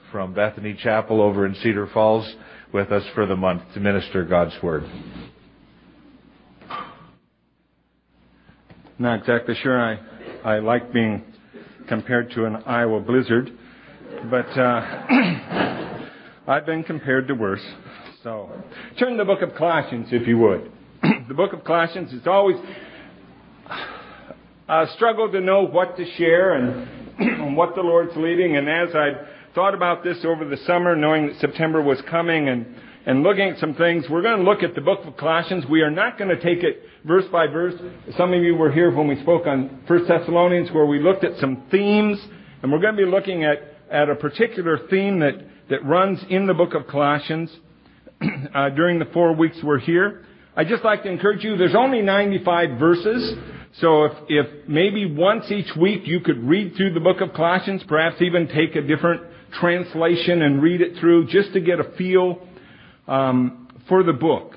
from Bethany Chapel over in Cedar Falls with us for the month to minister God's Word. Not exactly sure I like being compared to an Iowa blizzard, but I've been compared to worse. So turn to the book of Colossians, if you would. The book of Colossians is always a struggle to know what to share and what the Lord's leading. And as I thought about this over the summer, knowing that September was coming and looking at some things, we're going to look at the book of Colossians. We are not going to take it verse by verse. Some of you were here when we spoke on 1 Thessalonians, where we looked at some themes. And we're going to be looking at a particular theme that runs in the book of Colossians during the 4 weeks we're here. I'd just like to encourage you, there's only 95 verses. So if maybe once each week you could read through the book of Colossians, perhaps even take a different translation and read it through just to get a feel for the book.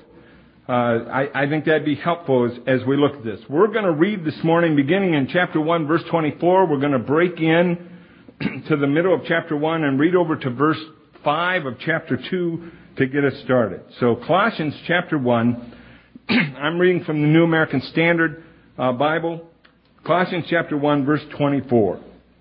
I think that'd be helpful as we look at this. We're going to read this morning beginning in chapter 1, verse 24. We're going to break in to the middle of chapter 1 and read over to verse 5 of chapter 2 to get us started. So Colossians chapter 1, I'm reading from the New American Standard Bible. Colossians chapter 1, verse 24.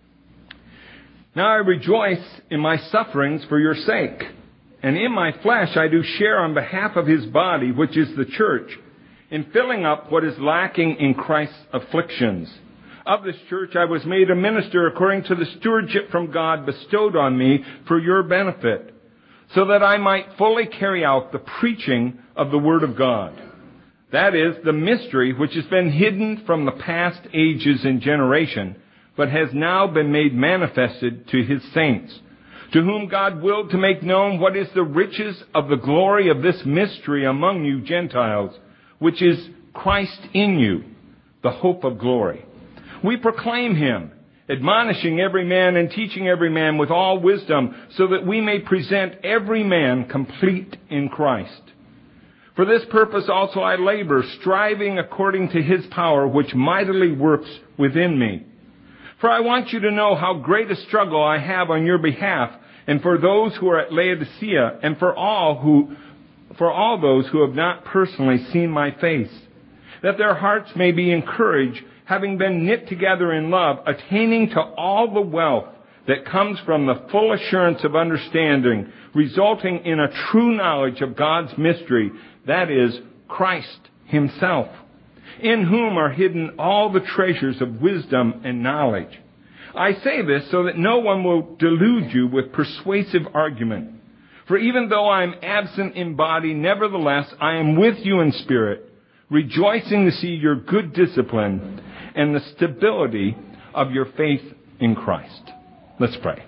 Now I rejoice in my sufferings for your sake, and in my flesh I do share on behalf of his body, which is the church, in filling up what is lacking in Christ's afflictions. Of this church I was made a minister according to the stewardship from God bestowed on me for your benefit, so that I might fully carry out the preaching of the Word of God. That is, the mystery which has been hidden from the past ages and generation, but has now been made manifested to his saints, to whom God willed to make known what is the riches of the glory of this mystery among you Gentiles, which is Christ in you, the hope of glory. We proclaim him, admonishing every man and teaching every man with all wisdom, so that we may present every man complete in Christ. For this purpose also I labor, striving according to his power, which mightily works within me. For I want you to know how great a struggle I have on your behalf, and for those who are at Laodicea, and for all those who have not personally seen my face, that their hearts may be encouraged, having been knit together in love, attaining to all the wealth that comes from the full assurance of understanding, resulting in a true knowledge of God's mystery, that is, Christ himself, in whom are hidden all the treasures of wisdom and knowledge. I say this so that no one will delude you with persuasive argument. For even though I am absent in body, nevertheless I am with you in spirit, rejoicing to see your good discipline and the stability of your faith in Christ. Let's pray.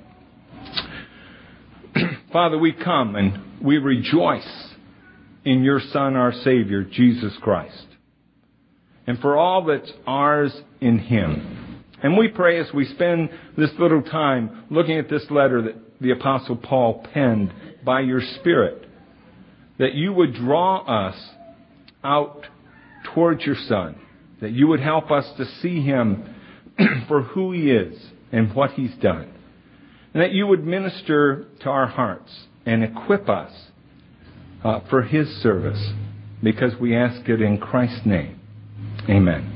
Father, we come and we rejoice in your Son, our Savior, Jesus Christ, and for all that's ours in him. And we pray as we spend this little time looking at this letter that the Apostle Paul penned by your Spirit, that you would draw us out towards your Son, that you would help us to see him for who he is and what he's done, and that you would minister to our hearts and equip us for his service, because we ask it in Christ's name. Amen.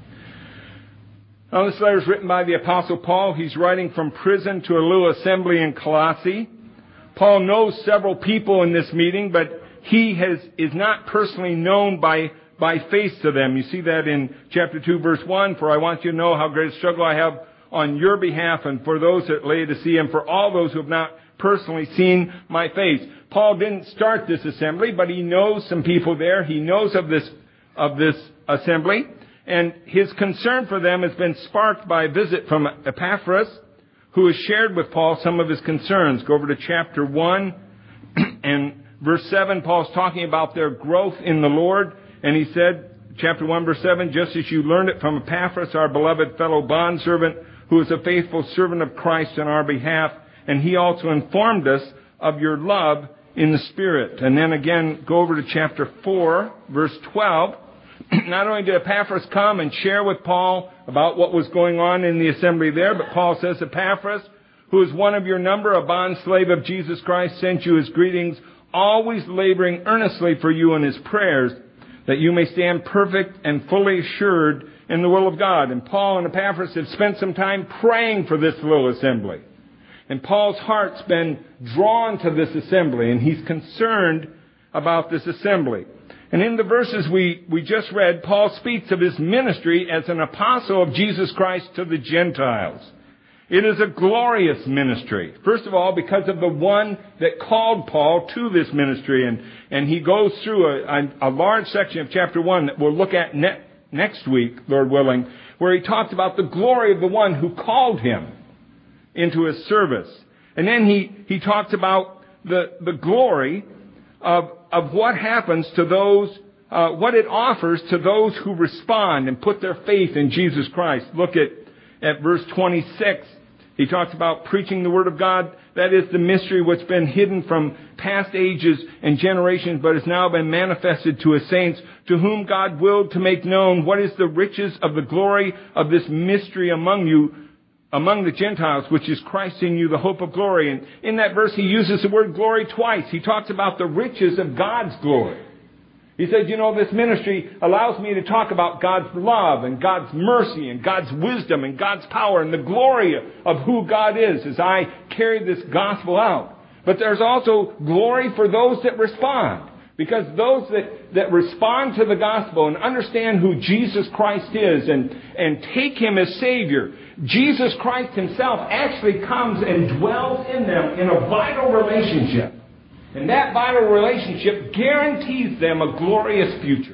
Now, this letter is written by the Apostle Paul. He's writing from prison to a little assembly in Colossae. Paul knows several people in this meeting, but he is not personally known by face to them. You see that in chapter 2, verse 1. For I want you to know how great a struggle I have on your behalf and for those at Laodicea and for all those who have not personally seen my face. Paul didn't start this assembly, but he knows some people there. He knows of this assembly. And his concern for them has been sparked by a visit from Epaphras, who has shared with Paul some of his concerns. Go over to chapter 1 and verse 7. Paul's talking about their growth in the Lord. And he said, chapter 1, verse 7, just as you learned it from Epaphras, our beloved fellow bondservant, who is a faithful servant of Christ on our behalf, and he also informed us of your love in the Spirit. And then again, go over to chapter 4, verse 12. Not only did Epaphras come and share with Paul about what was going on in the assembly there, but Paul says, Epaphras, who is one of your number, a bondslave of Jesus Christ, sent you his greetings, always laboring earnestly for you in his prayers, that you may stand perfect and fully assured in the will of God. And Paul and Epaphras have spent some time praying for this little assembly. And Paul's heart's been drawn to this assembly, and he's concerned about this assembly. And in the verses we just read, Paul speaks of his ministry as an apostle of Jesus Christ to the Gentiles. It is a glorious ministry. First of all, because of the one that called Paul to this ministry. And he goes through a large section of chapter 1 that we'll look at next week, Lord willing, where he talks about the glory of the one who called him into his service. And then he talks about the glory of what happens to those, what it offers to those who respond and put their faith in Jesus Christ. Look at verse 26. He talks about preaching the Word of God. That is the mystery which has been hidden from past ages and generations, but has now been manifested to his saints, to whom God willed to make known what is the riches of the glory of this mystery among you, among the Gentiles, which is Christ in you, the hope of glory. And in that verse, he uses the word glory twice. He talks about the riches of God's glory. He says, this ministry allows me to talk about God's love and God's mercy and God's wisdom and God's power and the glory of who God is as I carry this gospel out. But there's also glory for those that respond. Because those that respond to the gospel and understand who Jesus Christ is and take him as Savior, Jesus Christ himself actually comes and dwells in them in a vital relationship. And that vital relationship guarantees them a glorious future.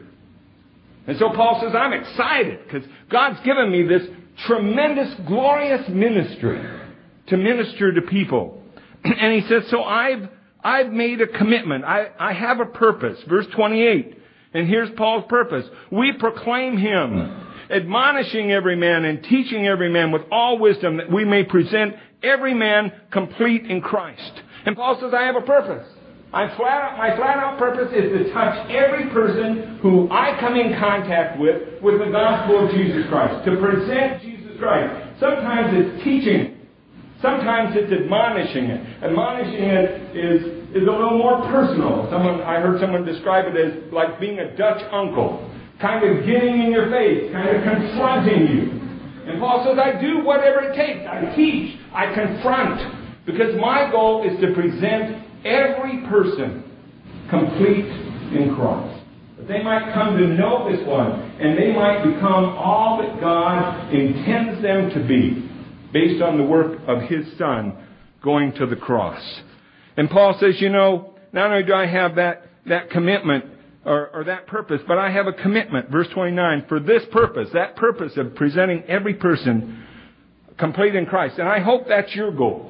And so Paul says, I'm excited because God's given me this tremendous, glorious ministry to minister to people. And he says, so I've made a commitment. I have a purpose. Verse 28. And here's Paul's purpose. We proclaim him, admonishing every man and teaching every man with all wisdom, that we may present every man complete in Christ. And Paul says, I have a purpose. My flat out purpose is to touch every person who I come in contact with the gospel of Jesus Christ. To present Jesus Christ. Sometimes it's teaching. Sometimes it's admonishing it. Admonishing it is a little more personal. I heard someone describe it as like being a Dutch uncle. Kind of getting in your face. Kind of confronting you. And Paul says, I do whatever it takes. I teach. I confront. Because my goal is to present every person complete in Christ. That they might come to know this one, and they might become all that God intends them to be, based on the work of his Son going to the cross. And Paul says, not only do I have that commitment or that purpose, but I have a commitment, verse 29, for this purpose, that purpose of presenting every person complete in Christ. And I hope that's your goal.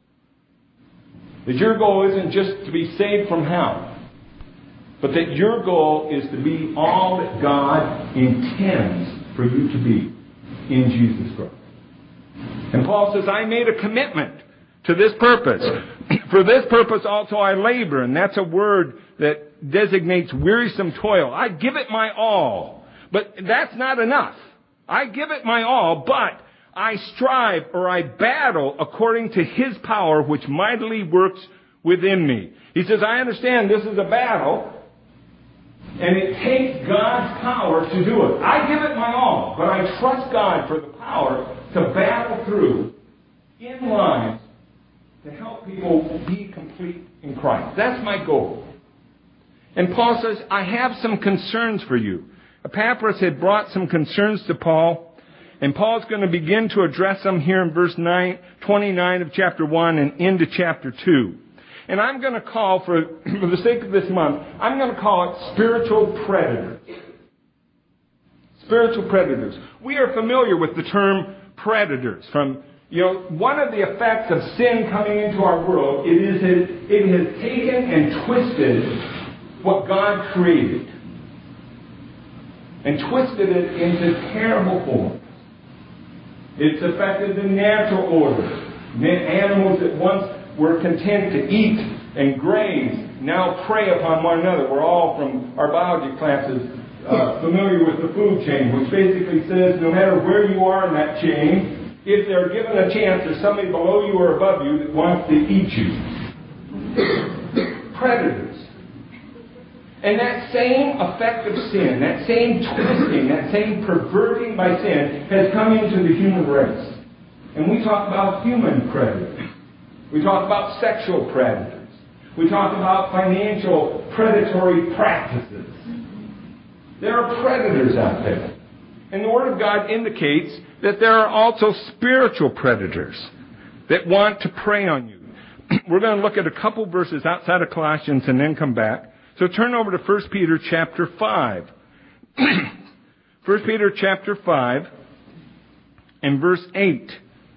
That your goal isn't just to be saved from hell, but that your goal is to be all that God intends for you to be in Jesus Christ. And Paul says, I made a commitment to this purpose. For this purpose also I labor, and that's a word that designates wearisome toil. I give it my all, but that's not enough. I give it my all, but I strive or I battle according to his power which mightily works within me. He says, I understand this is a battle and it takes God's power to do it. I give it my all, but I trust God for the power to battle through in lives to help people be complete in Christ. That's my goal. And Paul says, I have some concerns for you. Epaphras had brought some concerns to Paul. And Paul's going to begin to address them here in verse 29 of chapter 1 and into chapter 2. And I'm going to call, for the sake of this month, I'm going to call it spiritual predators. Spiritual predators. We are familiar with the term predators. From, one of the effects of sin coming into our world, it has taken and twisted what God created. And twisted it into terrible forms. It's affected the natural order. Animals that once were content to eat and graze now prey upon one another. We're all, from our biology classes, familiar with the food chain, which basically says no matter where you are in that chain, if they're given a chance, there's somebody below you or above you that wants to eat you. Predators. And that same effect of sin, that same twisting, that same perverting by sin has come into the human race. And we talk about human predators. We talk about sexual predators. We talk about financial predatory practices. There are predators out there. And the Word of God indicates that there are also spiritual predators that want to prey on you. We're going to look at a couple verses outside of Colossians and then come back. So turn over to 1 Peter chapter 5. 1 Peter chapter 5 and verse 8.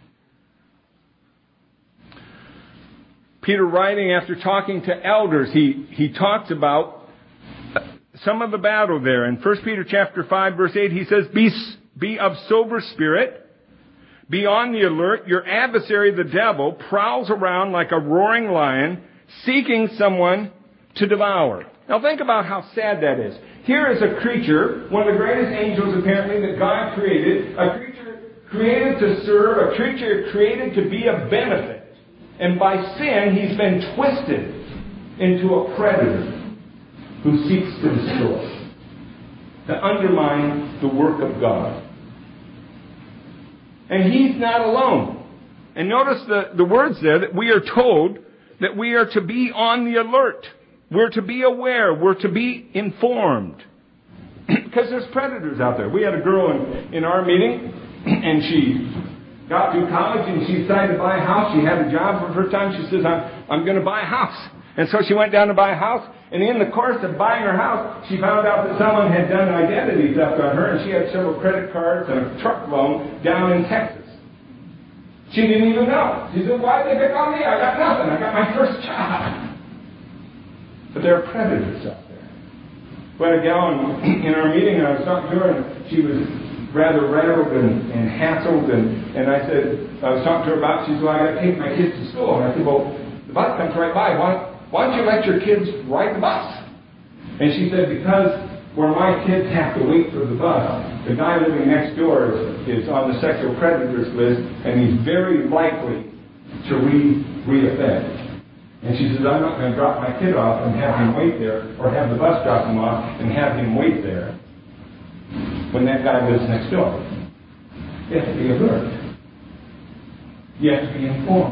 Peter, writing after talking to elders, he talks about some of the battle there. In 1 Peter chapter 5, verse 8, he says, Be of sober spirit, be on the alert. Your adversary, the devil, prowls around like a roaring lion, seeking someone to devour. Now think about how sad that is. Here is a creature, one of the greatest angels apparently that God created, a creature created to serve, a creature created to be of benefit. And by sin, he's been twisted into a predator who seeks to destroy, to undermine the work of God. And he's not alone. And notice the words there that we are told that we are to be on the alert. We're to be aware. We're to be informed. Because there's predators out there. We had a girl in our meeting, and she got through college, and she decided to buy a house. She had a job for her time. She says, I'm going to buy a house. And so she went down to buy a house, and in the course of buying her house, she found out that someone had done identity theft on her, and she had several credit cards and a truck loan down in Texas. She didn't even know. She said, why did they pick on me? I got nothing. I got my first job. But there are predators out there. We had a gal in our meeting, and I was talking to her, and she was rather rattled and hassled, and I was talking to her about, she said, well, I got to take my kids to school. And I said, well, the bus comes right by. Why don't you let your kids ride the bus? And she said, because where my kids have to wait for the bus, the guy living next door is on the sexual predators list, and he's very likely to reoffend. And she says, I'm not going to drop my kid off and have him wait there, or have the bus drop him off and have him wait there when that guy lives next door. You have to be alert. You have to be informed.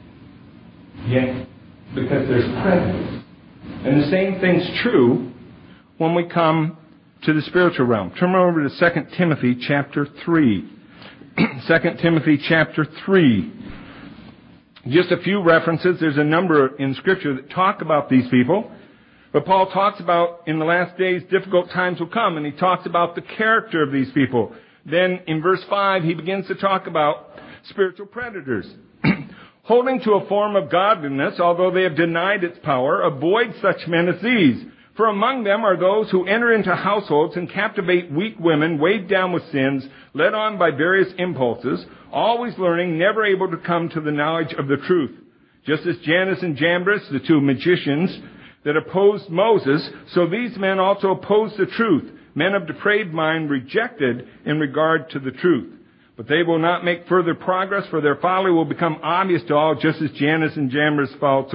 Yet, because there's predators. And the same thing's true when we come to the spiritual realm. Turn over to 2 Timothy chapter 3. 2 Timothy chapter 3. Just a few references. There's a number in Scripture that talk about these people. But Paul talks about in the last days difficult times will come, and he talks about the character of these people. Then in verse 5, he begins to talk about spiritual predators. Holding to a form of godliness, although they have denied its power, avoid such men as these. For among them are those who enter into households and captivate weak women, weighed down with sins, led on by various impulses, always learning, never able to come to the knowledge of the truth. Just as Jannes and Jambres, the two magicians that opposed Moses, so these men also opposed the truth. Men of depraved mind rejected in regard to the truth. But they will not make further progress, for their folly will become obvious to all, just as Jannes and Jambres'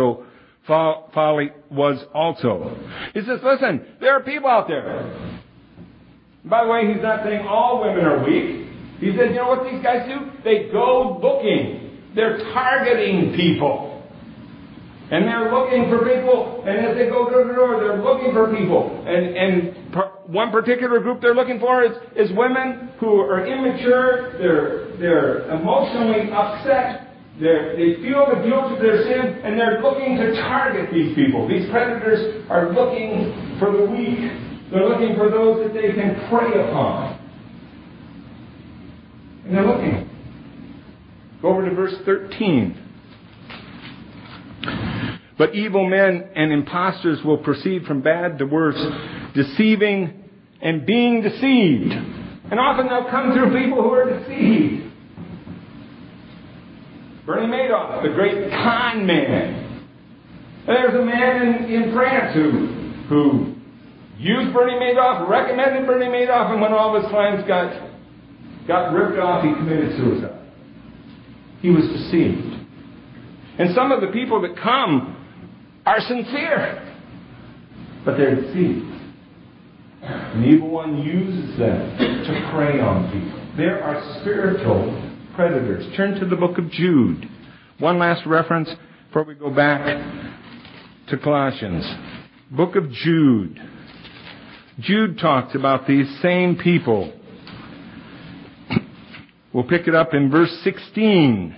folly was also. He says, listen, there are people out there. By the way, he's not saying all women are weak. He says, you know what these guys do? They go looking. They're targeting people. And they're looking for people, and as they go door to door, they're looking for people. And one particular group they're looking for is women who are immature, they're emotionally upset, they feel the guilt of their sin, and they're looking to target these people. These predators are looking for the weak. They're looking for those that they can prey upon. And they're looking. Go over to verse 13. But evil men and impostors will proceed from bad to worse, deceiving and being deceived. And often they'll come through people who are deceived. Bernie Madoff, the great con man. And there's a man in France who used Bernie Madoff, recommended Bernie Madoff, and when all of his clients got ripped off, he committed suicide. he was deceived. And some of the people that come are sincere, but they're deceived. An evil one uses them to prey on people. There are spiritual predators. Turn to the book of Jude. One last reference before we go back to Colossians. Book of Jude. Jude talks about these same people. We'll pick it up in verse 16.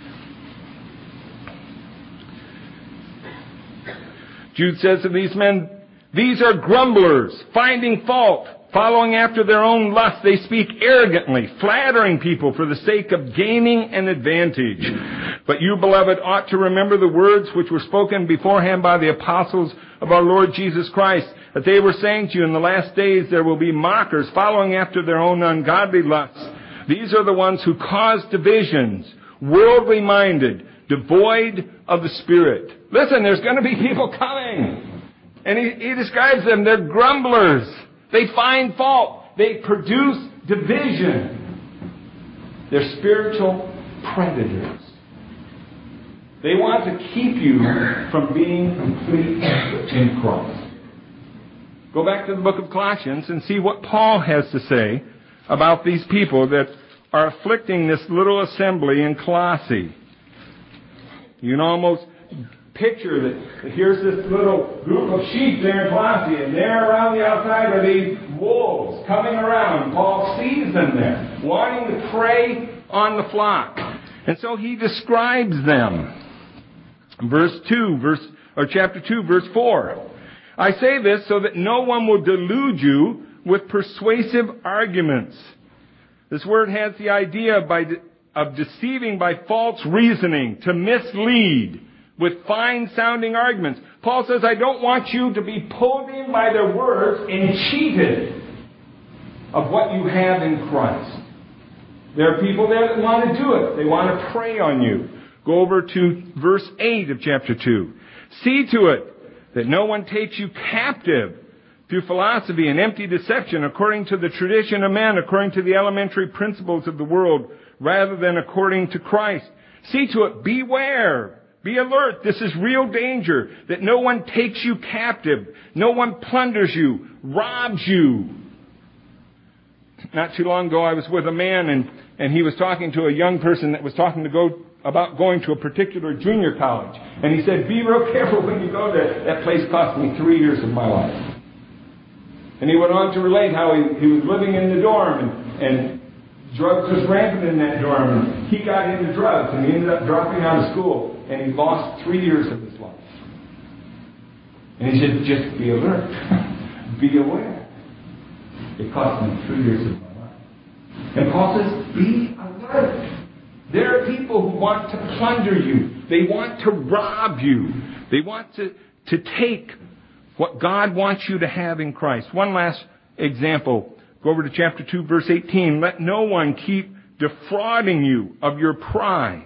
Jude says of these men, these are grumblers, finding fault, following after their own lust. They speak arrogantly, flattering people for the sake of gaining an advantage. But you, beloved, ought to remember the words which were spoken beforehand by the apostles of our Lord Jesus Christ, that they were saying to you, in the last days there will be mockers, following after their own ungodly lusts. These are the ones who cause divisions, worldly minded, devoid of the Spirit. Listen, there's going to be people coming. And he describes them, they're grumblers. They find fault. They produce division. They're spiritual predators. They want to keep you from being complete in Christ. Go back to the book of Colossians and see what Paul has to say about these people that are afflicting this little assembly in Colossae. You can almost picture that here's this little group of sheep there in Colossae, and there around the outside are these wolves coming around. Paul sees them there, wanting to prey on the flock. And so he describes them. Chapter 2, verse 4. I say this so that no one will delude you with persuasive arguments. This word has the idea of deceiving by false reasoning, to mislead with fine-sounding arguments. Paul says, I don't want you to be pulled in by their words and cheated of what you have in Christ. There are people there that want to do it. They want to prey on you. Go over to verse 8 of chapter 2. See to it that no one takes you captive through philosophy and empty deception, according to the tradition of men, according to the elementary principles of the world, rather than according to Christ. See to it, beware, be alert. This is real danger, that no one takes you captive, no one plunders you, robs you. Not too long ago, I was with a man, and he was talking to a young person that was talking about going to a particular junior college. And he said, be real careful when you go there. That place cost me 3 years of my life. And he went on to relate how he was living in the dorm, and drugs was rampant in that dorm, and he got into drugs, and he ended up dropping out of school, and he lost 3 years of his life. And he said, just be alert. Be aware. It cost me 3 years of my life. And Paul says, be alert. There are people who want to plunder you. They want to rob you. They want to take what God wants you to have in Christ. One last example. Go over to chapter 2, verse 18. Let no one keep defrauding you of your prize.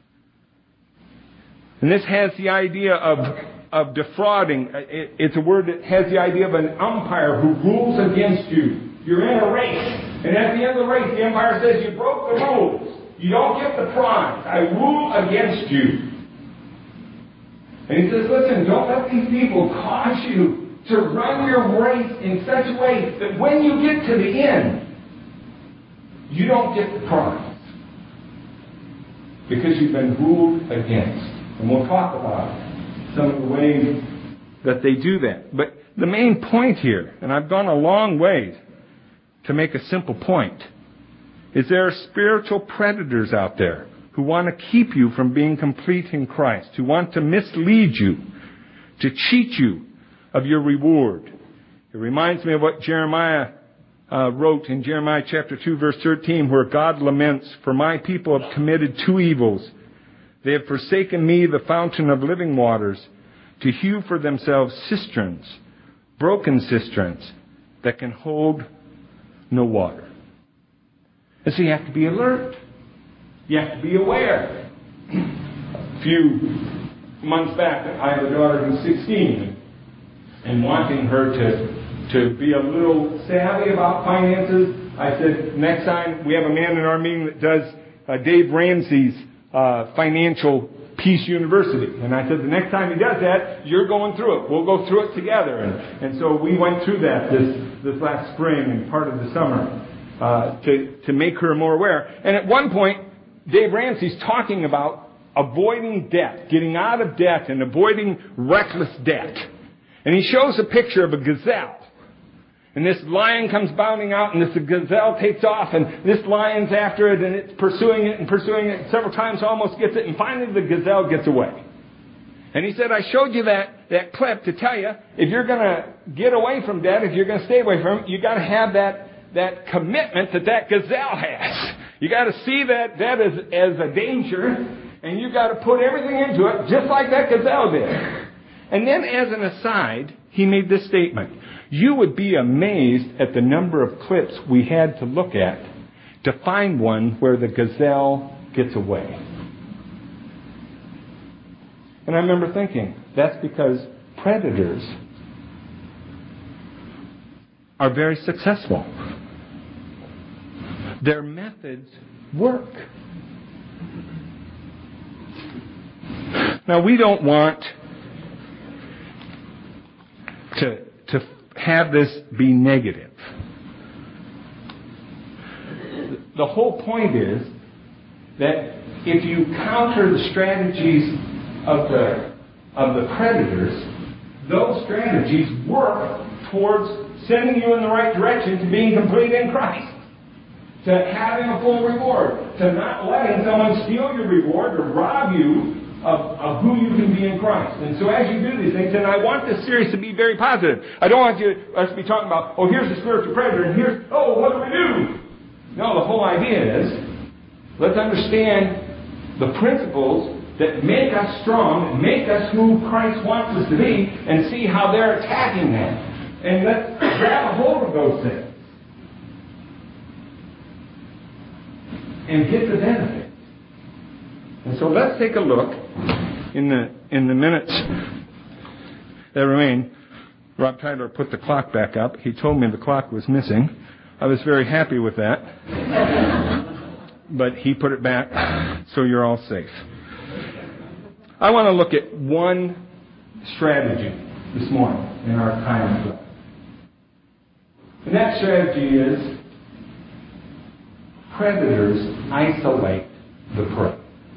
And this has the idea of defrauding. It's a word that has the idea of an umpire who rules against you. You're in a race. And at the end of the race, the umpire says, you broke the rules. You don't get the prize. I rule against you. And he says, listen, don't let these people cause you to run your race in such a way that when you get to the end, you don't get the prize. Because you've been ruled against. And we'll talk about some of the ways that they do that. But the main point here, and I've gone a long way to make a simple point, is there are spiritual predators out there who want to keep you from being complete in Christ, who want to mislead you, to cheat you of your reward. It reminds me of what Jeremiah wrote in Jeremiah chapter 2, verse 13, where God laments, for my people have committed two evils. They have forsaken me, the fountain of living waters, to hew for themselves cisterns, broken cisterns, that can hold no water. And so you have to be alert. You have to be aware. A few months back, I have a daughter who's 16, and wanting her to be a little savvy about finances, I said, next time we have a man in our meeting that does Dave Ramsey's Financial Peace University. And I said, the next time he does that, you're going through it. We'll go through it together. And so we went through that this last spring and part of the summer to make her more aware. And at one point, Dave Ramsey's talking about avoiding debt, getting out of debt and avoiding reckless debt. And he shows a picture of a gazelle. And this lion comes bounding out, and this gazelle takes off, and this lion's after it, and it's pursuing it, and several times almost gets it, and finally the gazelle gets away. And he said, I showed you that clip to tell you, if you're going to get away from debt, if you're going to stay away from it, you got to have that commitment that gazelle has. You got to see that as a danger, and you got to put everything into it, just like that gazelle did. And then as an aside, he made this statement. You would be amazed at the number of clips we had to look at to find one where the gazelle gets away. And I remember thinking, that's because predators are very successful. Their methods work. Now, we don't want to have this be negative. The whole point is that if you counter the strategies of the predators, those strategies work towards sending you in the right direction to being complete in Christ, to having a full reward, to not letting someone steal your reward or rob you of who you can be in Christ. And so as you do these things, and I want this series to be very positive. I don't want us to be talking about, here's the spiritual predator, and here's, what do we do? No, the whole idea is, let's understand the principles that make us strong, and make us who Christ wants us to be, and see how they're attacking that. And let's grab a hold of those things. And get the benefit. And so let's take a look in the minutes that remain. Rob Tyler put the clock back up. He told me the clock was missing. I was very happy with that. But he put it back, so you're all safe. I want to look at one strategy this morning in our time of life. And that strategy is predators isolate the prey.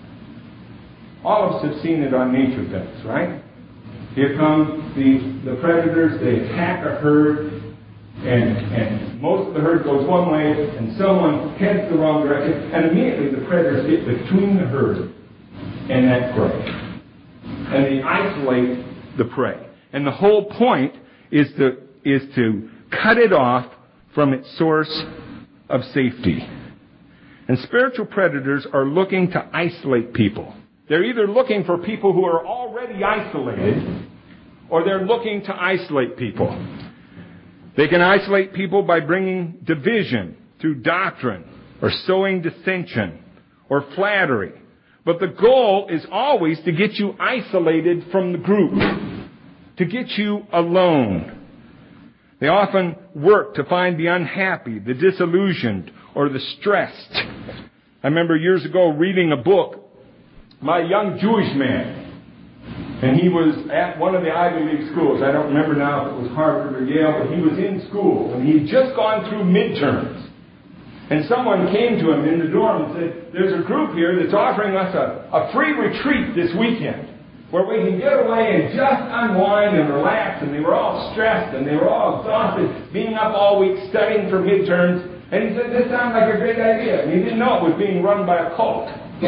All of us have seen it on nature things, right? Here come the predators, they attack a herd, and most of the herd goes one way, and someone heads the wrong direction, and immediately the predators get between the herd and that prey. And they isolate the prey. And the whole point is to cut it off from its source of safety. And spiritual predators are looking to isolate people. They're either looking for people who are already isolated, or they're looking to isolate people. They can isolate people by bringing division through doctrine, or sowing dissension, or flattery. But the goal is always to get you isolated from the group, to get you alone. They often work to find the unhappy, the disillusioned, or the stressed. I remember years ago reading a book by a young Jewish man. And he was at one of the Ivy League schools. I don't remember now if it was Harvard or Yale, but he was in school. And he'd just gone through midterms. And someone came to him in the dorm and said, there's a group here that's offering us a free retreat this weekend where we can get away and just unwind and relax. And they were all stressed and they were all exhausted, being up all week studying for midterms. And he said, this sounds like a great idea. And he didn't know it was being run by a cult.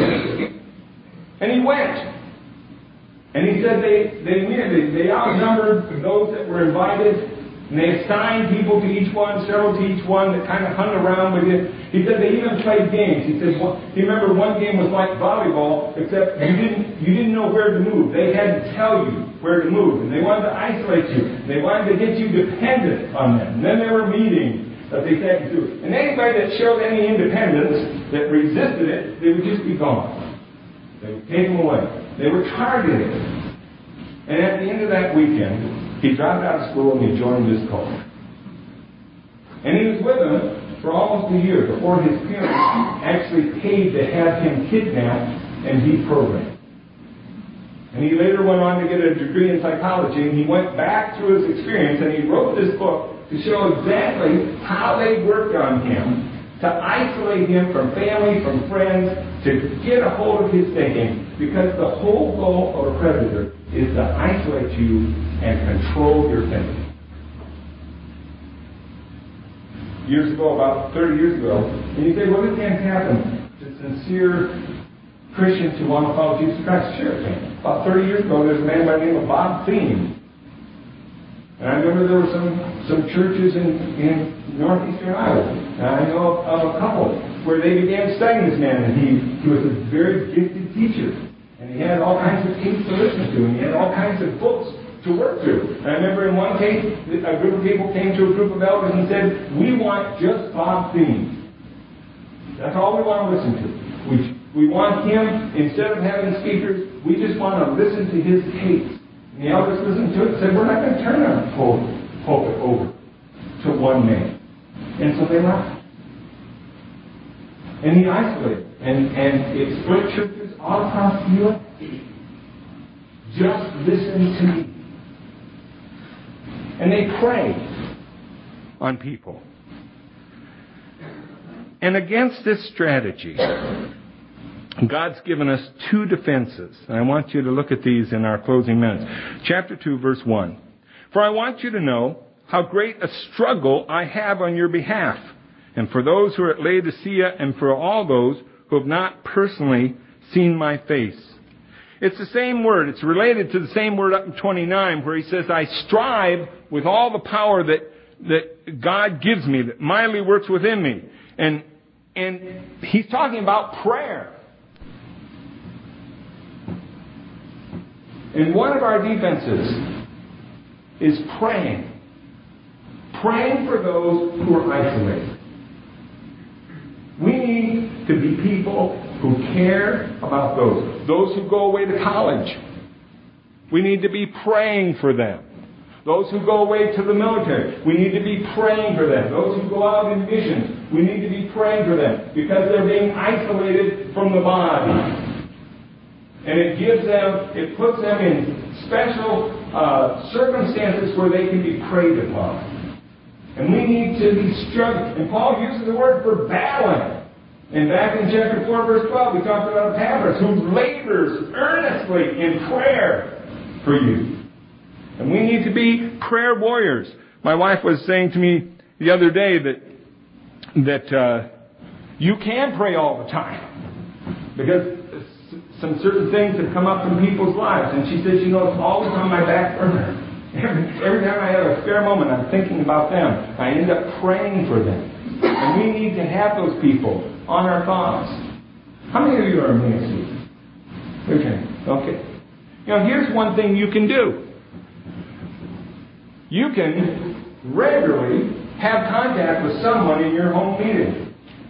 And he went. And he said they outnumbered those that were invited. And they assigned people to each one, several to each one that kind of hung around with you. He said they even played games. He said he remembered one game was like volleyball, except you didn't know where to move. They had to tell you where to move. And they wanted to isolate you. And they wanted to get you dependent on them. And then there were meetings that they said to do. And anybody that showed any independence, that resisted it, they would just be gone. They would take them away. They were targeted. And at the end of that weekend, he dropped out of school and he joined this cult. And he was with them for almost a year before his parents actually paid to have him kidnapped and he programmed. And he later went on to get a degree in psychology, and he went back through his experience, and he wrote this book to show exactly how they worked on him, to isolate him from family, from friends, to get a hold of his thinking, because the whole goal of a predator is to isolate you and control your thinking. Years ago, about 30 years ago, and you say, well, this can't happen to sincere Christians who want to follow Jesus Christ. Sure it can. About 30 years ago, there's a man by the name of Bob Thien. And I remember there were some churches in northeastern Iowa. And I know of a couple where they began studying this man. And he was a very gifted teacher. And he had all kinds of things to listen to. And he had all kinds of books to work through. And I remember in one case, a group of people came to a group of elders and said, we want just Bob Thien. That's all we want to listen to. We want him, instead of having speakers, we just want to listen to his tapes. And the elders listened to it and said, we're not going to turn our pulpit over to one man. And so they left. And he isolated. And it split churches all across the U.S. Just listen to me. And they prey on people. And against this strategy, God's given us two defenses. And I want you to look at these in our closing minutes. Chapter 2, verse 1. For I want you to know how great a struggle I have on your behalf, and for those who are at Laodicea, and for all those who have not personally seen my face. It's the same word. It's related to the same word up in 29, where he says, I strive with all the power that God gives me, that mightily works within me. And he's talking about prayer. And one of our defenses is praying. Praying for those who are isolated. We need to be people who care about those who go away to college. We need to be praying for them. Those who go away to the military, we need to be praying for them. Those who go out in missions, we need to be praying for them because they're being isolated from the body. And it puts them in special circumstances where they can be preyed upon. And we need to be struggling. And Paul uses the word for battling. And back in chapter 4, verse 12, we talked about Epaphras, who labors earnestly in prayer for you. And we need to be prayer warriors. My wife was saying to me the other day that you can pray all the time. Because some certain things have come up in people's lives. And she says, it's always on my back burner. Every time I have a spare moment, I'm thinking about them. I end up praying for them. And we need to have those people on our thoughts. How many of you are ministers? Okay. Here's one thing you can do. You can regularly have contact with someone in your home meeting.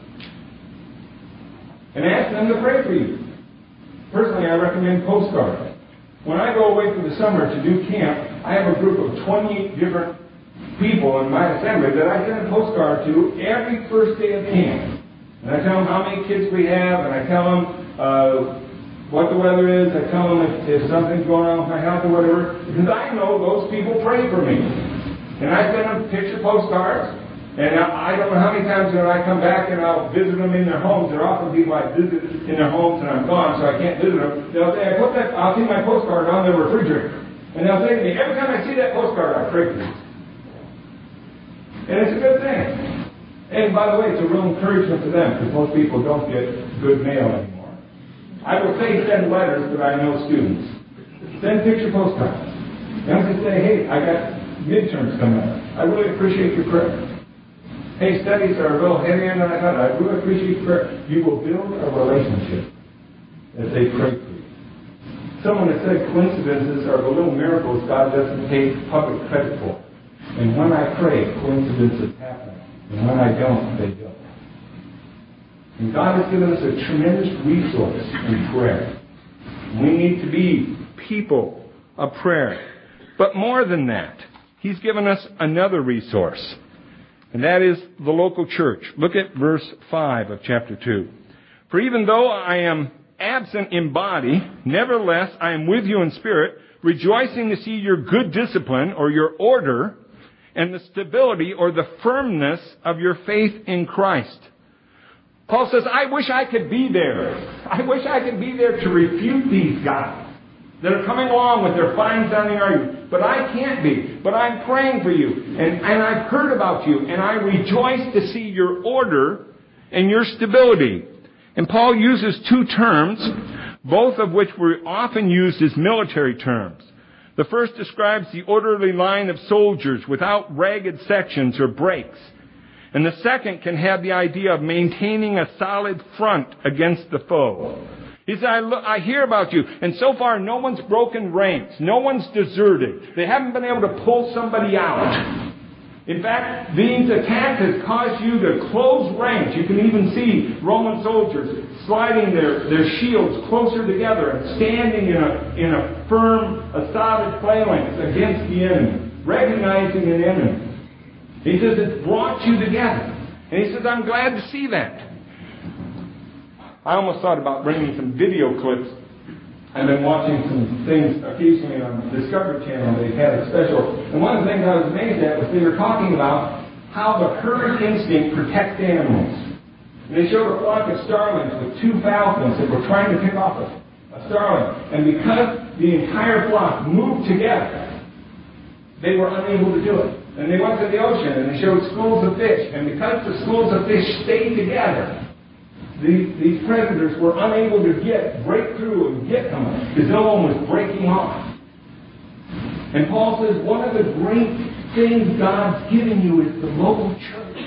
And ask them to pray for you. Personally, I recommend postcards. When I go away for the summer to do camp, I have a group of 28 different people in my assembly that I send a postcard to every first day of camp. And I tell them how many kids we have, and I tell them what the weather is. I tell them if something's going on with my health or whatever, because I know those people pray for me. And I send them picture postcards, and I don't know how many times when I come back and I'll visit them in their homes. There are often people I visit in their homes and I'm gone, so I can't visit them. They'll say, I'll see my postcard on their refrigerator. And they'll say to me, every time I see that postcard, I pray for you. And it's a good thing. And by the way, it's a real encouragement to them, because most people don't get good mail anymore. I will say send letters, but I know students. Send picture postcards. And I just say, hey, I got midterms coming up. I really appreciate your prayer. Hey, studies are a little heavier than I thought. I really appreciate your prayer. You will build a relationship as they pray for you. Someone has said coincidences are the little miracles God doesn't take public credit for. And when I pray, coincidences happen. And when I don't, they don't. And God has given us a tremendous resource in prayer. We need to be people of prayer. But more than that, He's given us another resource. And that is the local church. Look at verse 5 of chapter 2. For even though I am absent in body, nevertheless I am with you in spirit, rejoicing to see your good discipline or your order and the stability or the firmness of your faith in Christ. Paul says, I wish I could be there. I wish I could be there to refute these guys that are coming along with their fine-sounding arguments. But I can't be. But I'm praying for you. And I've heard about you. And I rejoice to see your order and your stability. And Paul uses two terms, both of which were often used as military terms. The first describes the orderly line of soldiers without ragged sections or breaks. And the second can have the idea of maintaining a solid front against the foe. He said, I hear about you, and so far no one's broken ranks. No one's deserted. They haven't been able to pull somebody out. In fact, these attacks has caused you to close ranks. You can even see Roman soldiers sliding their shields closer together and standing in a firm, a solid phalanx against the enemy, recognizing an enemy. He says, it's brought you together. And he says, I'm glad to see that. I almost thought about bringing some video clips. I've been watching some things occasionally on the Discovery Channel. They've had a special. And one of the things I was amazed at was they were talking about how the herd instinct protects animals. And they showed a flock of starlings with two falcons that were trying to pick off a starling. And because the entire flock moved together, they were unable to do it. And they went to the ocean and they showed schools of fish. And because the schools of fish stayed together, these predators were unable to break through and get them because no one was breaking off. And Paul says one of the great things God's given you is the local church.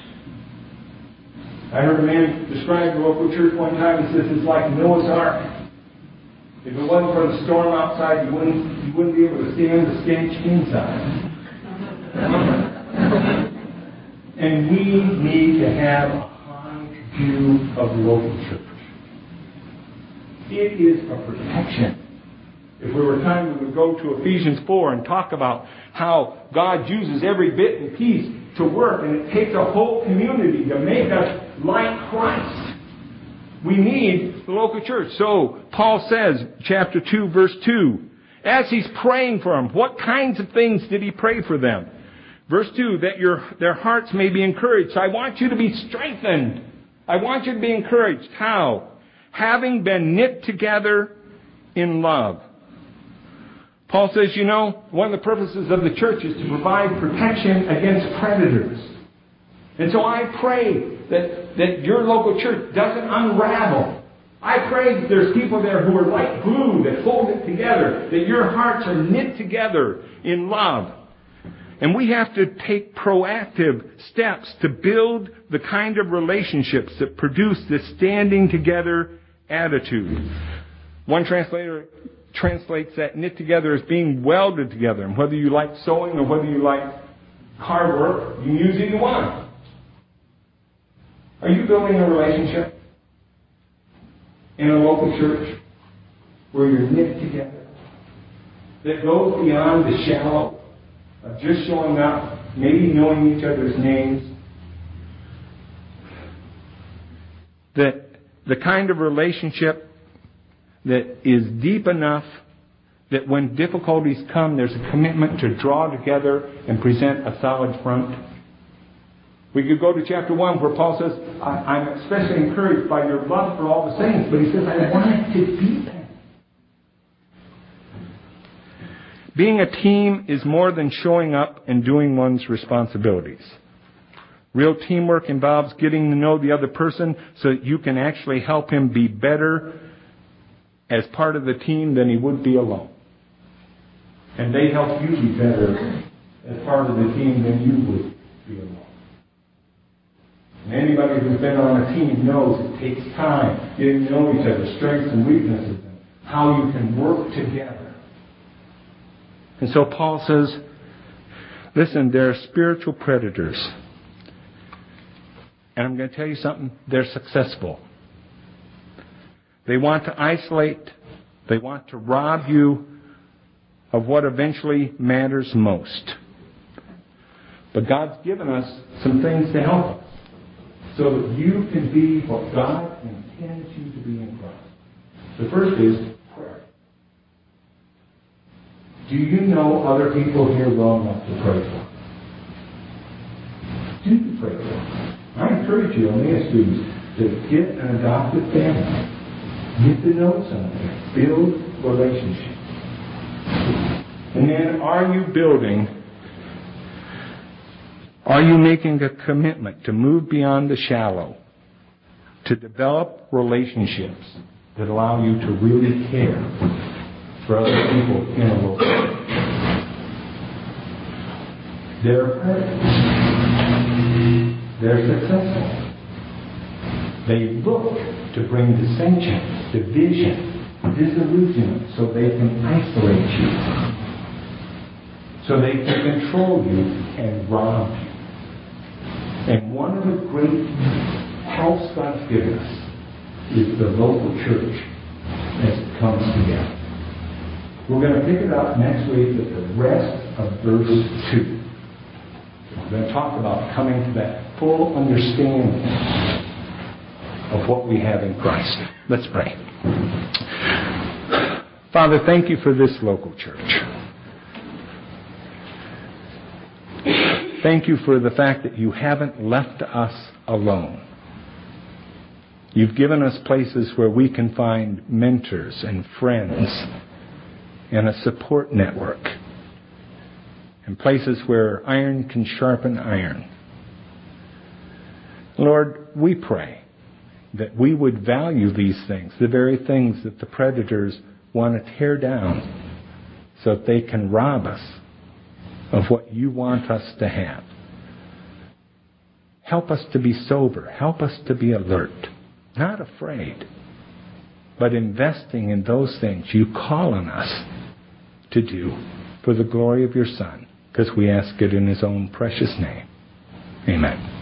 I heard a man describe the local church one time. He says it's like Noah's Ark. If it wasn't for the storm outside, you wouldn't be able to stand the stench inside. And we need to have a view of the local church. It is a protection. If we were time, we would go to Ephesians 4 and talk about how God uses every bit and piece to work, and it takes a whole community to make us like Christ. We need the local church. So, Paul says, chapter 2, verse 2, as he's praying for them, what kinds of things did he pray for them? Verse 2, that their hearts may be encouraged. I want you to be strengthened. I want you to be encouraged. How? Having been knit together in love. Paul says, one of the purposes of the church is to provide protection against predators. And so I pray that your local church doesn't unravel. I pray that there's people there who are like glue that hold it together, that your hearts are knit together in love. And we have to take proactive steps to build the kind of relationships that produce this standing together attitude. One translator translates that knit together as being welded together. And whether you like sewing or whether you like hard work, you can use either one. Are you building a relationship in a local church where you're knit together that goes beyond the shallow of just showing up, maybe knowing each other's names? That the kind of relationship that is deep enough that when difficulties come, there's a commitment to draw together and present a solid front. We could go to chapter 1 where Paul says, I'm especially encouraged by your love for all the saints. But he says, I want to be them. Being a team is more than showing up and doing one's responsibilities. Real teamwork involves getting to know the other person so that you can actually help him be better as part of the team than he would be alone. And they help you be better as part of the team than you would be alone. And anybody who's been on a team knows it takes time getting to know each other's strengths and weaknesses and how you can work together. And so Paul says, listen, there are spiritual predators. And I'm going to tell you something, they're successful. They want to isolate. They want to rob you of what eventually matters most. But God's given us some things to help us so that you can be what God intends you to be in Christ. The first is prayer. Do you know other people here well enough to pray for? Do you pray for them? I encourage you, Emmaus students, to get an adopted family. Get to know something. Build relationships. And then, are you making a commitment to move beyond the shallow, to develop relationships that allow you to really care for other people in a local church? They're perfect. They're successful. They look to bring dissension, division, disillusionment, so they can isolate you, so they can control you and rob you. And one of the great helps God's given us is the local church as it comes together. We're going to pick it up next week with the rest of verse 2. We're going to talk about coming to that full understanding of what we have in Christ. Let's pray. Father, thank you for this local church. Thank you for the fact that you haven't left us alone. You've given us places where we can find mentors and friends and a support network, and places where iron can sharpen iron. Lord, we pray that we would value these things, the very things that the predators want to tear down so that they can rob us of what you want us to have. Help us to be sober. Help us to be alert. Not afraid, but investing in those things you call on us to do for the glory of your Son, because we ask it in his own precious name. Amen.